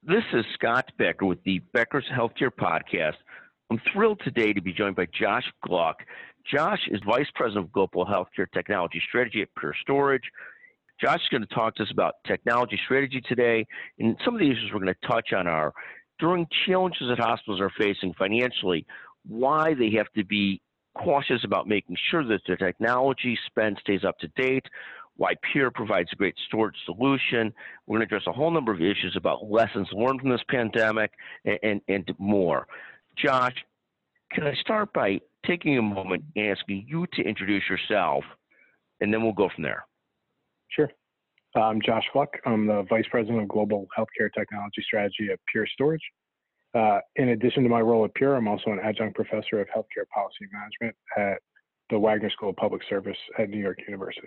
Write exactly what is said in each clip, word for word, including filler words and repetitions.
This is Scott Becker with the Becker's Healthcare Podcast. I'm thrilled today to be joined by Josh Gluck. Josh is Vice President of Global Healthcare Technology Strategy at Pure Storage. Josh is going to talk to us about technology strategy today, and some of the issues we're going to touch on are during challenges that hospitals are facing financially, why they have to be cautious about making sure that their technology spend stays up to date, why Pure provides a great storage solution. We're going to address a whole number of issues about lessons learned from this pandemic and, and, and more. Josh, can I start by taking a moment and asking you to introduce yourself, and then we'll go from there. Sure. I'm Josh Gluck. I'm the Vice President of Global Healthcare Technology Strategy at Pure Storage. Uh, in addition to my role at Pure, I'm also an adjunct professor of healthcare policy management at the Wagner School of Public Service at New York University.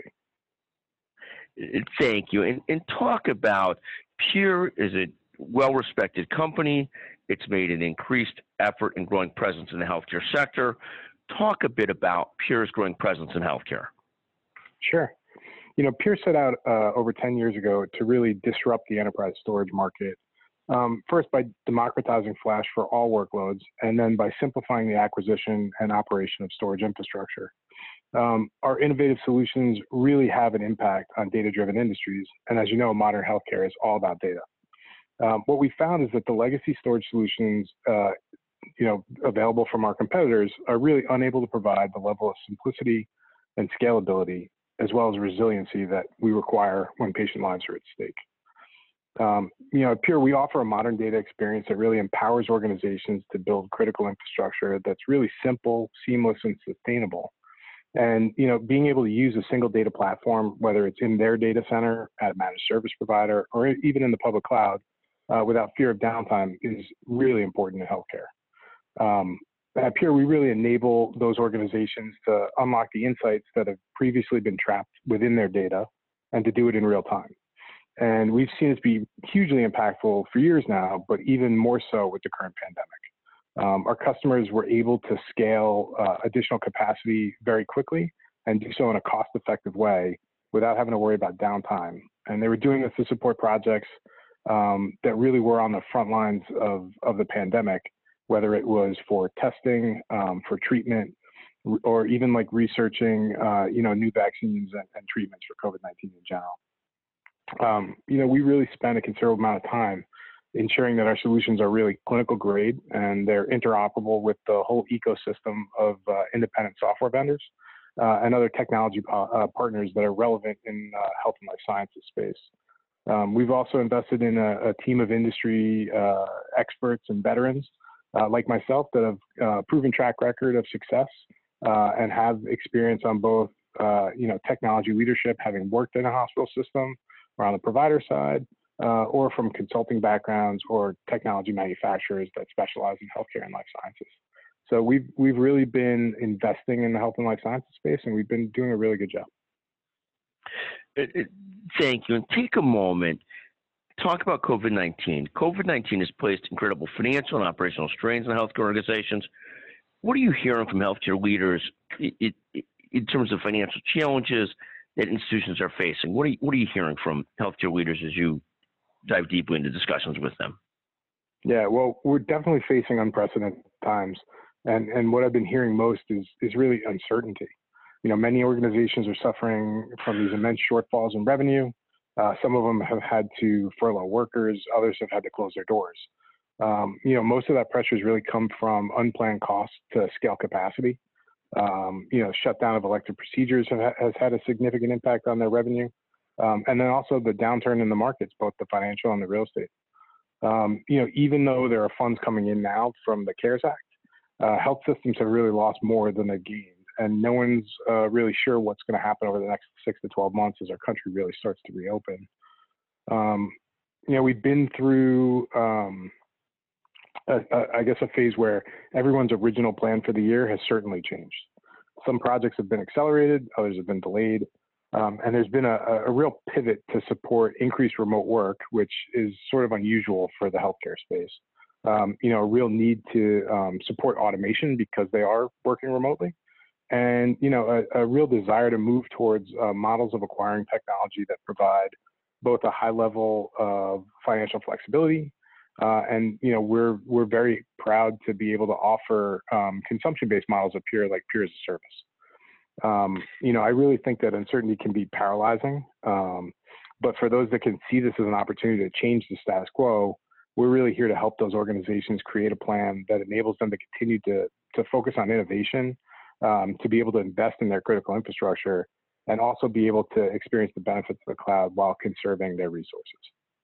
Thank you. And, and talk about Pure is a well-respected company. It's made an increased effort and growing presence in the healthcare sector. Talk a bit about Pure's growing presence in healthcare. Sure. You know, Pure set out uh, over ten years ago to really disrupt the enterprise storage market. Um, first, by democratizing flash for all workloads, and then by simplifying the acquisition and operation of storage infrastructure. Um, our innovative solutions really have an impact on data-driven industries, and as you know, modern healthcare is all about data. Um, what we found is that the legacy storage solutions, uh, you know, available from our competitors are really unable to provide the level of simplicity and scalability, as well as resiliency that we require when patient lives are at stake. Um, you know, at Pure, we offer a modern data experience that really empowers organizations to build critical infrastructure that's really simple, seamless, and sustainable. And, you know, being able to use a single data platform, whether it's in their data center, at a managed service provider, or even in the public cloud, uh, without fear of downtime is really important in healthcare. Um, at Pure, we really enable those organizations to unlock the insights that have previously been trapped within their data and to do it in real time. And we've seen it be hugely impactful for years now, but even more so with the current pandemic. Um, our customers were able to scale uh, additional capacity very quickly and do so in a cost-effective way without having to worry about downtime. And they were doing this to support projects um, that really were on the front lines of, of the pandemic, whether it was for testing, um, for treatment, or even like researching, uh, you know, new vaccines and, and treatments for COVID nineteen in general. Um, you know, we really spend a considerable amount of time ensuring that our solutions are really clinical grade and they're interoperable with the whole ecosystem of uh, independent software vendors uh, and other technology uh, partners that are relevant in uh, health and life sciences space. Um, we've also invested in a, a team of industry uh, experts and veterans uh, like myself that have uh, proven track record of success uh, and have experience on both, uh, you know, technology leadership, having worked in a hospital system, or on the provider side, uh, or from consulting backgrounds or technology manufacturers that specialize in healthcare and life sciences. So we've, we've really been investing in the health and life sciences space, and we've been doing a really good job. It, it, thank you. And take a moment, talk about COVID nineteen. COVID nineteen has placed incredible financial and operational strains on healthcare organizations. What are you hearing from healthcare leaders in, in, in terms of financial challenges that institutions are facing? What are you, what are you hearing from healthcare leaders as you dive deeply into discussions with them? Yeah, well, we're definitely facing unprecedented times. And, and what I've been hearing most is, is really uncertainty. You know, many organizations are suffering from these immense shortfalls in revenue. Uh, some of them have had to furlough workers. Others have had to close their doors. Um, you know, most of that pressure has really come from unplanned costs to scale capacity. Um, you know, shutdown of elective procedures have, has had a significant impact on their revenue. Um, and then also the downturn in the markets, both the financial and the real estate. Um, you know, even though there are funds coming in now from the CARES Act, uh, health systems have really lost more than they've gained. And no one's uh, really sure what's going to happen over the next six to twelve months as our country really starts to reopen. Um, you know, we've been through, um, a, a, I guess, a phase where everyone's original plan for the year has certainly changed. Some projects have been accelerated, others have been delayed. Um, and there's been a, a real pivot to support increased remote work, which is sort of unusual for the healthcare space. Um, you know, a real need to um, support automation because they are working remotely. And, you know, a, a real desire to move towards uh, models of acquiring technology that provide both a high level of financial flexibility, Uh, and you know, we're we're very proud to be able to offer um, consumption-based models of Pure, like Pure as a service. Um, you know, I really think that uncertainty can be paralyzing. Um, but for those that can see this as an opportunity to change the status quo, we're really here to help those organizations create a plan that enables them to continue to to focus on innovation, um, to be able to invest in their critical infrastructure, and also be able to experience the benefits of the cloud while conserving their resources.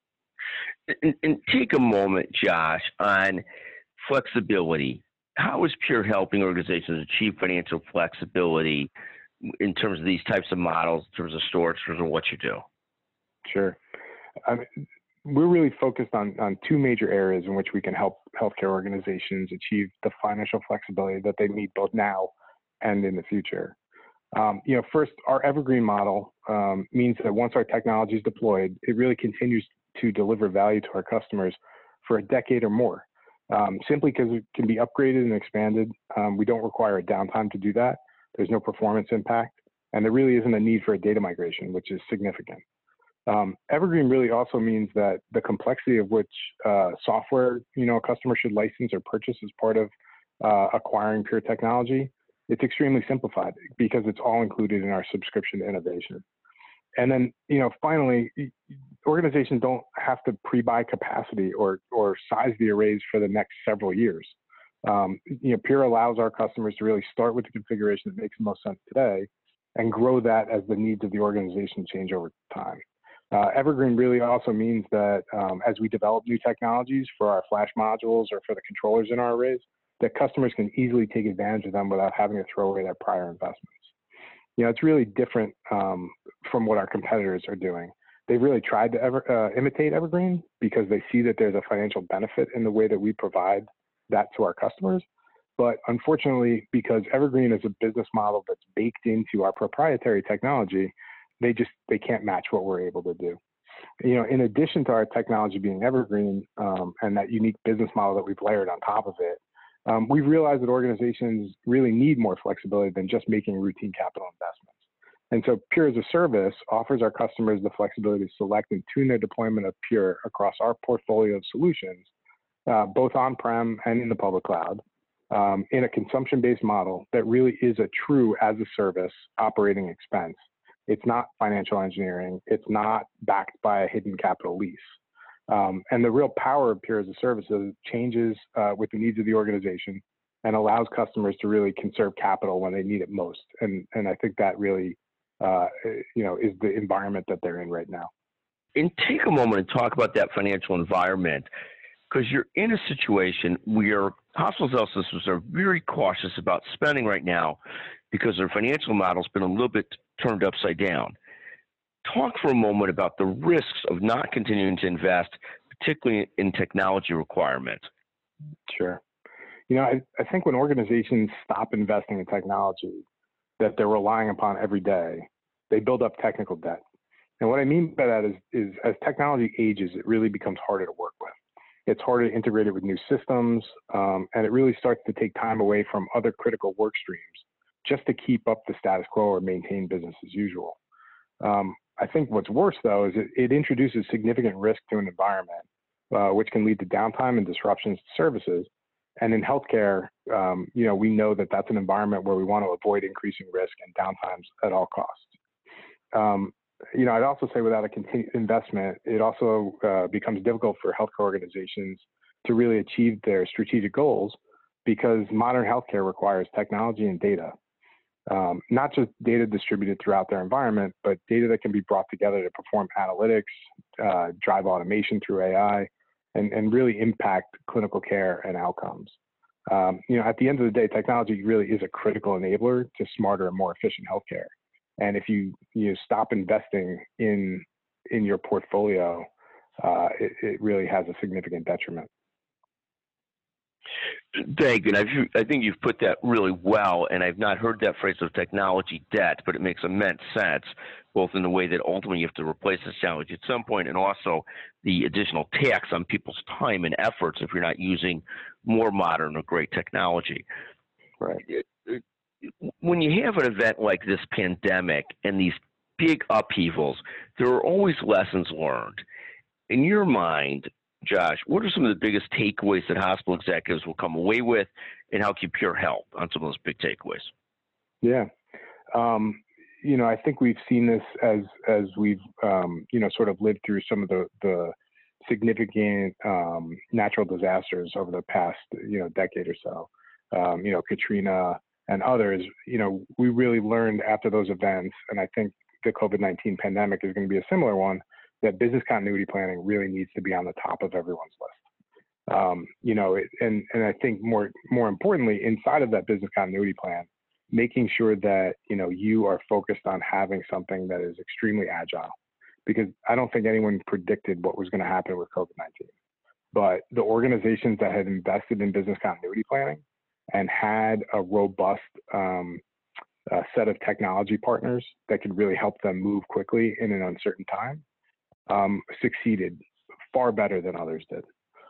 And, and take a moment, Josh, on flexibility. How is Pure helping organizations achieve financial flexibility in terms of these types of models, in terms of storage, in terms of what you do? Sure. I mean, we're really focused on, on two major areas in which we can help healthcare organizations achieve the financial flexibility that they need both now and in the future. Um, you know, first, our evergreen model um, means that once our technology is deployed, it really continues to deliver value to our customers for a decade or more. Um, simply because it can be upgraded and expanded, um, we don't require a downtime to do that. There's no performance impact, and there really isn't a need for a data migration, which is significant. Um, Evergreen really also means that the complexity of which uh, software, you know, a customer should license or purchase as part of uh, acquiring Pure technology, it's extremely simplified because it's all included in our subscription to innovation. And then, you know, finally, organizations don't have to pre-buy capacity or or size the arrays for the next several years. Um, you know, Pure allows our customers to really start with the configuration that makes the most sense today and grow that as the needs of the organization change over time. Uh, Evergreen really also means that um, as we develop new technologies for our flash modules or for the controllers in our arrays, that customers can easily take advantage of them without having to throw away their prior investments. You know, it's really different um, from what our competitors are doing. They've really tried to ever, uh, imitate Evergreen because they see that there's a financial benefit in the way that we provide that to our customers. But unfortunately, because Evergreen is a business model that's baked into our proprietary technology, they just they can't match what we're able to do. You know, in addition to our technology being Evergreen um, and that unique business model that we've layered on top of it, um, we've realized that organizations really need more flexibility than just making routine capital investments. And so Pure as a service offers our customers the flexibility to select and tune their deployment of Pure across our portfolio of solutions, uh, both on-prem and in the public cloud, um, in a consumption-based model that really is a true as-a-service operating expense. It's not financial engineering. It's not backed by a hidden capital lease. Um, and the real power of Pure as a service is changes uh, with the needs of the organization and allows customers to really conserve capital when they need it most. And, and I think that really, uh, you know, is the environment that they're in right now. And take a moment and talk about that financial environment, because you're in a situation where hospitals and health systems are very cautious about spending right now because their financial model's been a little bit turned upside down. Talk for a moment about the risks of not continuing to invest, particularly in technology requirements. Sure. You know, I, I think when organizations stop investing in technology that they're relying upon every day, they build up technical debt. And what I mean by that is, is as technology ages, it really becomes harder to work with. It's harder to integrate it with new systems, um, and it really starts to take time away from other critical work streams just to keep up the status quo or maintain business as usual. Um, I think what's worse, though, is it, it introduces significant risk to an environment, uh, which can lead to downtime and disruptions to services. And in healthcare, um, you know, we know that that's an environment where we want to avoid increasing risk and downtimes at all costs. Um, you know, I'd also say without a continued investment, it also uh, becomes difficult for healthcare organizations to really achieve their strategic goals because modern healthcare requires technology and data. Um, not just data distributed throughout their environment, but data that can be brought together to perform analytics, uh, drive automation through A I, and, and really impact clinical care and outcomes. Um, you know, at the end of the day, technology really is a critical enabler to smarter and more efficient healthcare. And if you you stop investing in in your portfolio, uh, it, it really has a significant detriment. Thank you. And I've, I think you've put that really well, and I've not heard that phrase of technology debt, but it makes immense sense, both in the way that ultimately you have to replace this challenge at some point, and also the additional tax on people's time and efforts if you're not using more modern or great technology. Right. When you have an event like this pandemic and these big upheavals, there are always lessons learned. In your mind, Josh, what are some of the biggest takeaways that hospital executives will come away with, and how can Pure help on some of those big takeaways? Yeah. Um, you know, I think we've seen this as as we've um, you know sort of lived through some of the the significant um, natural disasters over the past you know decade or so. Um, you know, Katrina and others. You know, we really learned after those events, and I think the COVID nineteen pandemic is going to be a similar one, that business continuity planning really needs to be on the top of everyone's list. Um, you know, it, and and I think more more importantly, inside of that business continuity plan, making sure that you know you are focused on having something that is extremely agile, because I don't think anyone predicted what was going to happen with COVID nineteen. But the organizations that had invested in business continuity planning and had a robust um, uh, set of technology partners that could really help them move quickly in an uncertain time um, succeeded far better than others did.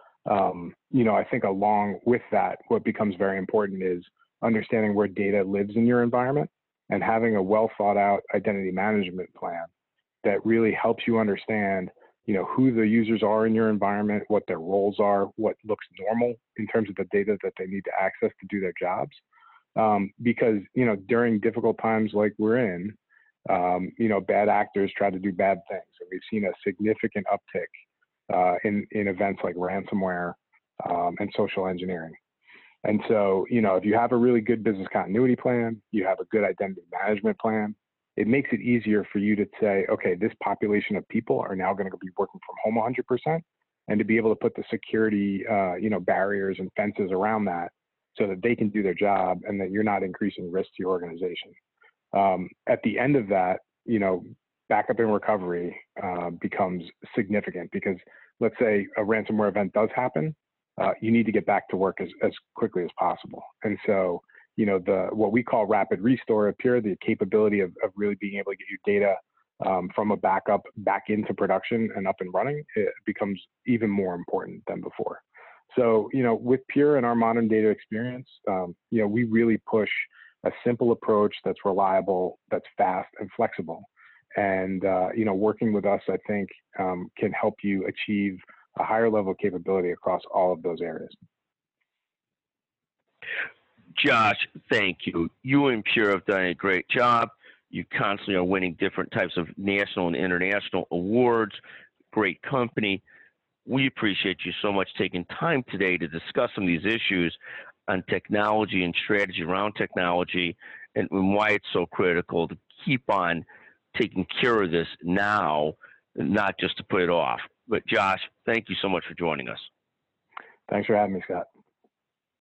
Um, you know, I think along with that, what becomes very important is understanding where data lives in your environment and having a well thought out identity management plan that really helps you understand, you know, who the users are in your environment, what their roles are, what looks normal in terms of the data that they need to access to do their jobs. Um, because, you know, during difficult times like we're in, um, you know, bad actors try to do bad things. And we've seen a significant uptick uh, in, in events like ransomware um, and social engineering. And so, you know, if you have a really good business continuity plan, you have a good identity management plan, it makes it easier for you to say, okay, this population of people are now going to be working from home one hundred percent, and to be able to put the security, uh, you know, barriers and fences around that so that they can do their job and that you're not increasing risk to your organization. Um, at the end of that, you know, backup and recovery uh, becomes significant, because let's say a ransomware event does happen, uh, you need to get back to work as, as quickly as possible. And so, you know, the what we call rapid restore at Pure, the capability of, of really being able to get your data um, from a backup back into production and up and running, it becomes even more important than before. So, you know, with Pure and our modern data experience, um, you know, we really push a simple approach that's reliable, that's fast and flexible. And, uh, you know, working with us, I think, um, can help you achieve a higher level of capability across all of those areas. Josh, thank you. You and Pure have done a great job. You constantly are winning different types of national and international awards. Great company. We appreciate you so much taking time today to discuss some of these issues on technology and strategy around technology, and, and why it's so critical to keep on taking care of this now, not just to put it off. But Josh, thank you so much for joining us. Thanks for having me, Scott.